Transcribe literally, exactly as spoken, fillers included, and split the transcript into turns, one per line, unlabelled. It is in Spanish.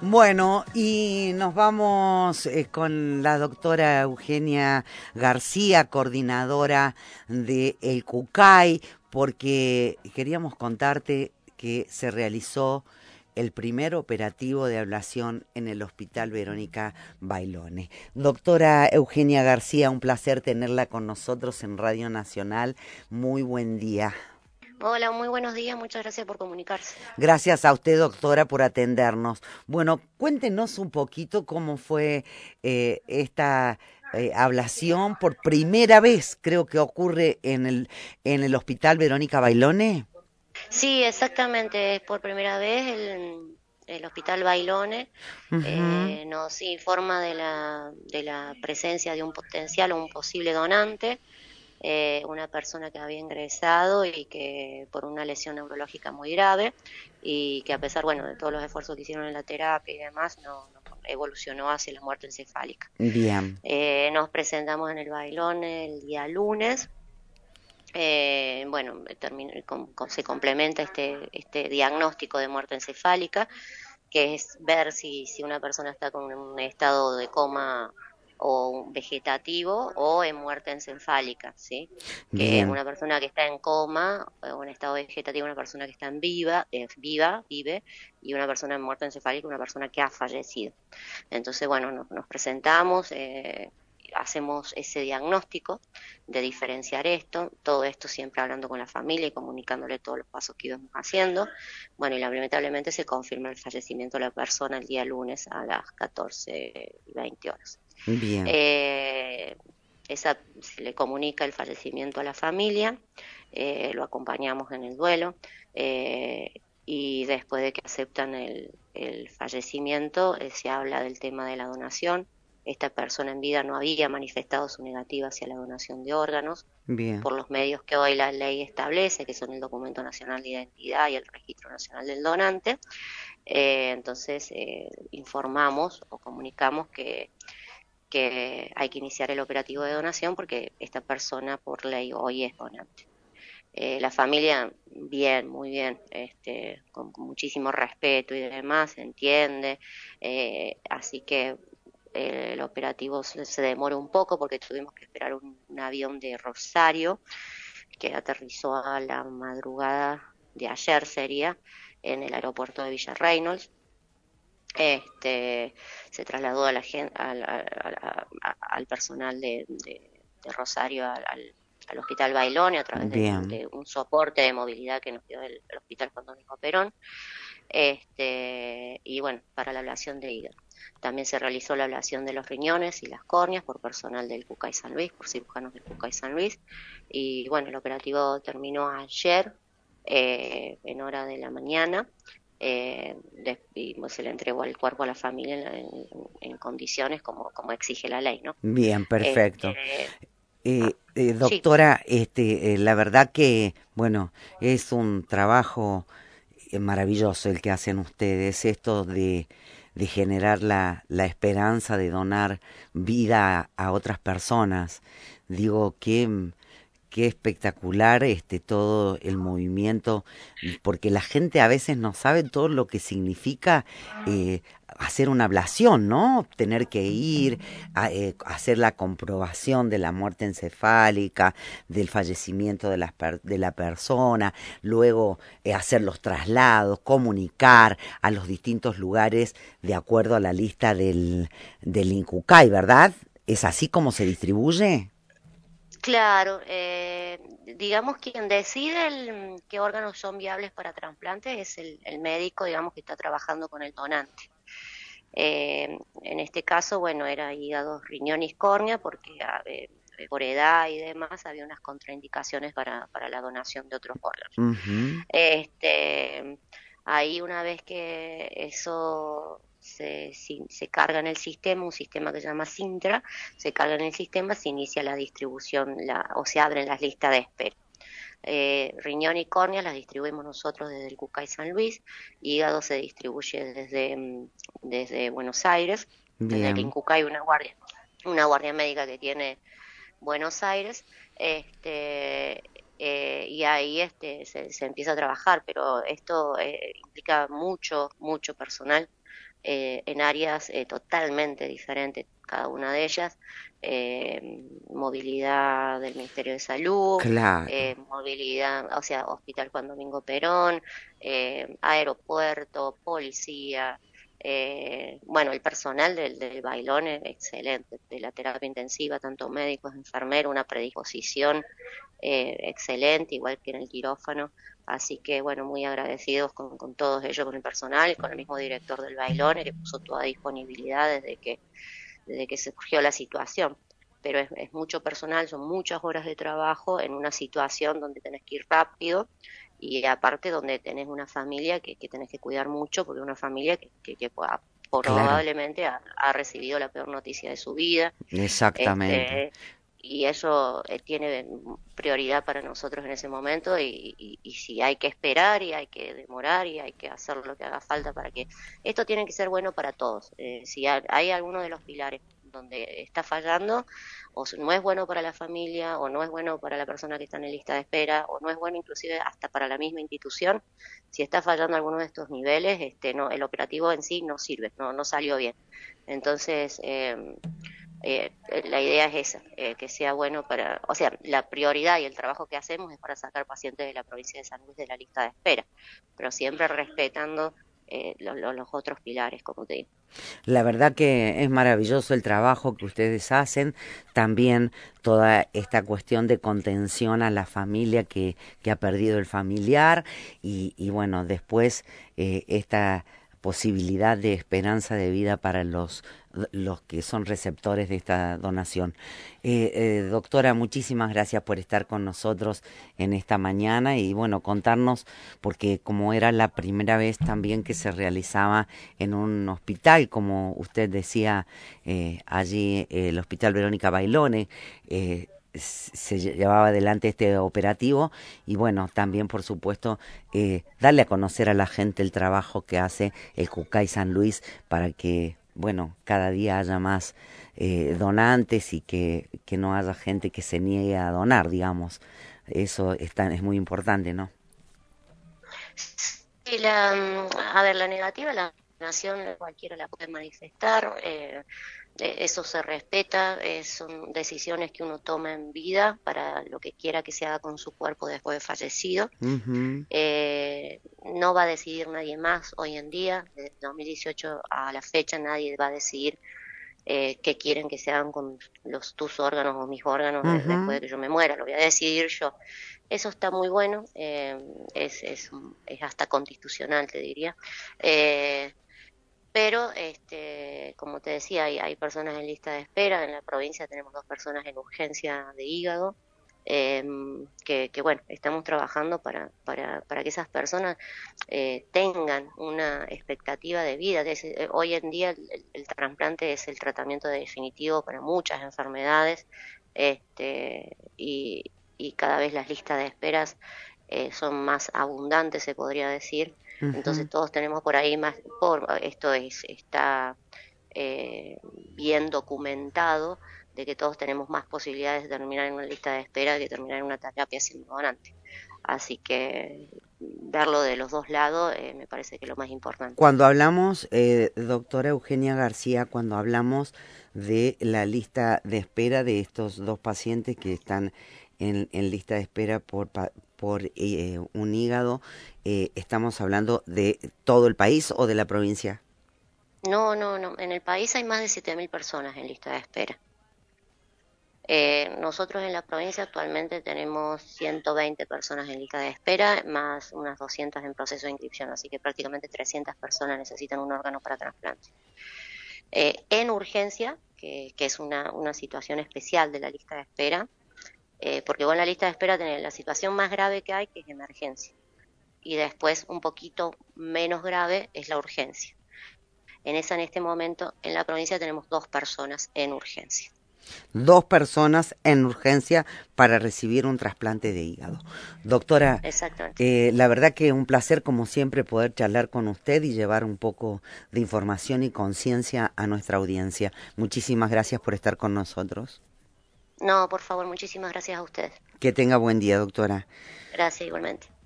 Bueno, y nos vamos eh, con la doctora Eugenia García, coordinadora de El Cucay, porque queríamos contarte que se realizó el primer operativo de ablación en el Hospital Verónica Bailone. Doctora Eugenia García, un placer tenerla con nosotros en Radio Nacional. Muy buen día.
Hola, muy buenos días, muchas gracias por comunicarse.
Gracias a usted, doctora, por atendernos. Bueno, cuéntenos un poquito cómo fue eh, esta eh, ablación por primera vez, creo que ocurre en el, en el Hospital Verónica Bailone.
Sí, exactamente, es por primera vez el, el Hospital Bailone
Ujú.
eh, nos informa de la, de la presencia de un potencial o un posible donante, eh, una persona que había ingresado y que por una lesión neurológica muy grave y que a pesar, bueno, de todos los esfuerzos que hicieron en la terapia y demás, no, no evolucionó hacia la muerte encefálica.
Bien,
Eh, nos presentamos en el Bailone el día lunes. Eh, bueno, termina- com- com- se complementa este, este diagnóstico de muerte encefálica, que es ver si, si una persona está con un estado de coma o un vegetativo o en muerte encefálica, ¿sí? Que
bien,
una persona que está en coma o en estado vegetativo, una persona que está en viva, eh, viva, vive, y una persona en muerte encefálica, una persona que ha fallecido. Entonces, bueno, nos, nos presentamos, eh, hacemos ese diagnóstico de diferenciar esto, todo esto siempre hablando con la familia y comunicándole todos los pasos que íbamos haciendo. Bueno, y lamentablemente se confirma el fallecimiento de la persona el día lunes a las catorce y veinte horas.
bien,
Eh, esa, se le comunica el fallecimiento a la familia, eh, lo acompañamos en el duelo, eh, y después de que aceptan el, el fallecimiento, eh, se habla del tema de la donación. Esta persona en vida no había manifestado su negativa hacia la donación de órganos
bien.
por los medios que hoy la ley establece, que son el Documento Nacional de Identidad y el Registro Nacional del Donante. Eh, entonces, eh, informamos o comunicamos que que hay que iniciar el operativo de donación porque esta persona por ley hoy es donante. Eh, la familia, bien, muy bien, este, con, con muchísimo respeto y demás, se entiende, eh, así que eh, el operativo se, se demora un poco porque tuvimos que esperar un, un avión de Rosario que aterrizó a la madrugada de ayer, sería, en el aeropuerto de Villa Reynolds. Este, se trasladó a la gen- al, al- al- al personal de, de- de Rosario al, al- al Hospital Bailone a través de un,
Bien,
de un soporte de movilidad que nos dio el, el Hospital Juan Domingo Perón, este, y bueno, para la ablación de hígado. También se realizó la ablación de los riñones y las córneas por personal del Cucay San Luis, por cirujanos del Cucay San Luis, y bueno, el operativo terminó ayer, eh, en hora de la mañana, eh, de, y se le entregó el cuerpo a la familia en, en, en condiciones como, como exige la ley, ¿no?
bien, perfecto.
Este,
Eh,
ah,
eh,
sí,
doctora, este, eh, la verdad que, bueno, es un trabajo eh, maravilloso el que hacen ustedes, esto de, de generar la, la esperanza de donar vida a, a otras personas. Digo, que qué espectacular este todo el movimiento, porque la gente a veces no sabe todo lo que significa eh, hacer una ablación, ¿no? Tener que ir a eh, hacer la comprobación de la muerte encefálica, del fallecimiento de la, de la persona, luego eh, hacer los traslados, comunicar a los distintos lugares de acuerdo a la lista del, del INCUCAI, ¿verdad? ¿Es así como se distribuye?
claro, eh, digamos quien decide el, qué órganos son viables para trasplante es el, el médico, digamos, que está trabajando con el donante. Eh, en este caso, bueno, era hígado, riñón y córnea, porque a ver, por edad y demás había unas contraindicaciones para, para la donación de otros órganos.
Ujú.
Este, ahí una vez que eso se, si- se carga en el sistema, un sistema que se llama Sintra, se carga en el sistema, se inicia la distribución la, o se abren las listas de espera. Eh, riñón y córnea las distribuimos nosotros desde el Cucay San Luis, hígado se distribuye desde, mm, desde Buenos Aires, desde el
Bien.
Incucay, una guardia, una guardia médica que tiene Buenos Aires, este, eh, y ahí este, se, se empieza a trabajar, pero esto eh, implica mucho, mucho personal, eh, en áreas eh, totalmente diferentes, cada una de ellas, eh, movilidad del Ministerio de Salud,
Claro,
eh, movilidad, o sea, Hospital Juan Domingo Perón, eh, aeropuerto, policía, eh, bueno, el personal del, del bailón es excelente, de la terapia intensiva, tanto médicos, enfermeros, una predisposición eh, excelente, igual que en el quirófano. Así que, bueno, muy agradecidos con, con todos ellos, con el personal, con el mismo director del bailón, que puso toda disponibilidad desde que, desde que surgió la situación. Pero es, es mucho personal, son muchas horas de trabajo en una situación donde tenés que ir rápido y aparte donde tenés una familia que, que tenés que cuidar mucho, porque es una familia que, que, que
claro,
probablemente ha, ha recibido la peor noticia de su vida,
exactamente.
este, y eso eh, tiene prioridad para nosotros en ese momento y, y, y si hay que esperar y hay que demorar y hay que hacer lo que haga falta para que esto tiene que ser bueno para todos. Eh, si hay, hay alguno de los pilares donde está fallando o no es bueno para la familia o no es bueno para la persona que está en lista de espera o no es bueno inclusive hasta para la misma institución, si está fallando alguno de estos niveles, este, no, el operativo en sí no sirve, no, no salió bien. Entonces, eh, eh, la idea es esa, eh, que sea bueno para, o sea, la prioridad y el trabajo que hacemos es para sacar pacientes de la provincia de San Luis de la lista de espera, pero siempre respetando eh, los, los otros pilares, como te digo.
La verdad que es maravilloso el trabajo que ustedes hacen, también toda esta cuestión de contención a la familia que, que ha perdido el familiar y, y bueno, después eh, esta posibilidad de esperanza de vida para los, los que son receptores de esta donación. Eh, eh, doctora, muchísimas gracias por estar con nosotros en esta mañana y bueno, contarnos, porque como era la primera vez también que se realizaba en un hospital, como usted decía, eh, allí eh, el Hospital Verónica Bailone, eh, se llevaba adelante este operativo y bueno, también por supuesto eh, darle a conocer a la gente el trabajo que hace el CUCAI San Luis para que bueno, cada día haya más eh, donantes y que, que no haya gente que se niegue a donar, digamos. Eso es, tan, es muy importante, ¿no?
Y la, mm, a ver, la negativa, la nación cualquiera la puede manifestar, eh, eh, eso se respeta, eh, son decisiones que uno toma en vida para lo que quiera que se haga con su cuerpo después de fallecido.
Uh-huh.
Eh, no va a decidir nadie más hoy en día, desde dos mil dieciocho a la fecha nadie va a decidir eh, qué quieren que se hagan con los tus órganos o mis órganos de, después
Uh-huh.
de que yo me muera, lo voy a decidir yo. Eso está muy bueno, eh, es, es, es, hasta constitucional, te diría. Eh, pero, este, como te decía, hay, hay personas en lista de espera. En la provincia tenemos dos personas en urgencia de hígado. Eh, que, que, bueno, estamos trabajando para, para, para que esas personas eh, tengan una expectativa de vida. Es, eh, hoy en día el, el, el, trasplante es el tratamiento definitivo para muchas enfermedades este, y, y cada vez las listas de esperas eh, son más abundantes, se podría decir. Entonces
Uh-huh.
todos tenemos por ahí más, por, esto es, está eh, bien documentado de que todos tenemos más posibilidades de terminar en una lista de espera que terminar en una terapia siendo donante. Así que verlo de los dos lados eh, me parece que es lo más importante.
Cuando hablamos, eh, doctora Eugenia García, cuando hablamos de la lista de espera de estos dos pacientes que están en, en lista de espera por, por eh, un hígado, eh, ¿estamos hablando de todo el país o de la provincia?
No, no, no. En el país hay más de siete mil personas en lista de espera. Eh, nosotros en la provincia actualmente tenemos ciento veinte personas en lista de espera, más unas doscientas en proceso de inscripción, así que prácticamente trescientas personas necesitan un órgano para trasplante. Eh, en urgencia, que, que es una, una situación especial de la lista de espera, eh, porque vos en la lista de espera tenés la situación más grave que hay, que es emergencia, y después un poquito menos grave es la urgencia. En esa, en este momento, en la provincia tenemos dos personas en urgencia.
Dos personas en urgencia para recibir un trasplante de hígado. Doctora,
Exactamente.
eh, la verdad que un placer como siempre poder charlar con usted y llevar un poco de información y conciencia a nuestra audiencia. Muchísimas gracias por estar con nosotros.
No, por favor, muchísimas gracias a ustedes.
Que tenga buen día, doctora.
Gracias igualmente.